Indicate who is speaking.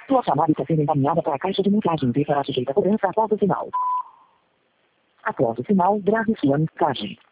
Speaker 1: Sua chamada está sendo encaminhada para a caixa de mensagens e será sujeita a cobrança após o sinal. Após o sinal, grave sua mensagem.